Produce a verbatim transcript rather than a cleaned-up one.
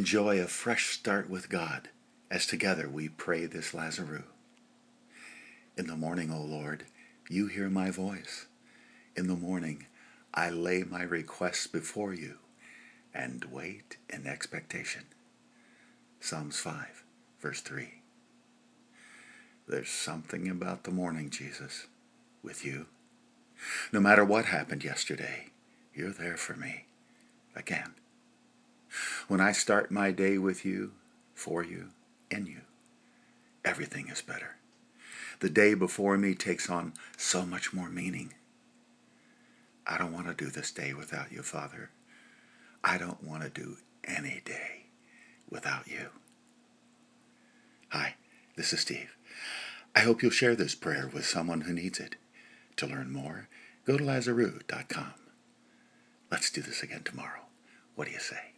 enjoy a fresh start with God as together we pray this Lazarus. In the morning, O Lord, you hear my voice. In the morning, I lay my requests before you and wait in expectation. Psalms five, verse three. There's something about the morning, Jesus, with you. No matter what happened yesterday, you're there for me again. When I start my day with you, for you, in you, everything is better. The day before me takes on so much more meaning. I don't want to do this day without you, Father. I don't want to do any day without you. Hi, this is Steve. I hope you'll share this prayer with someone who needs it. To learn more, go to lazarus dot com. Let's do this again tomorrow. What do you say?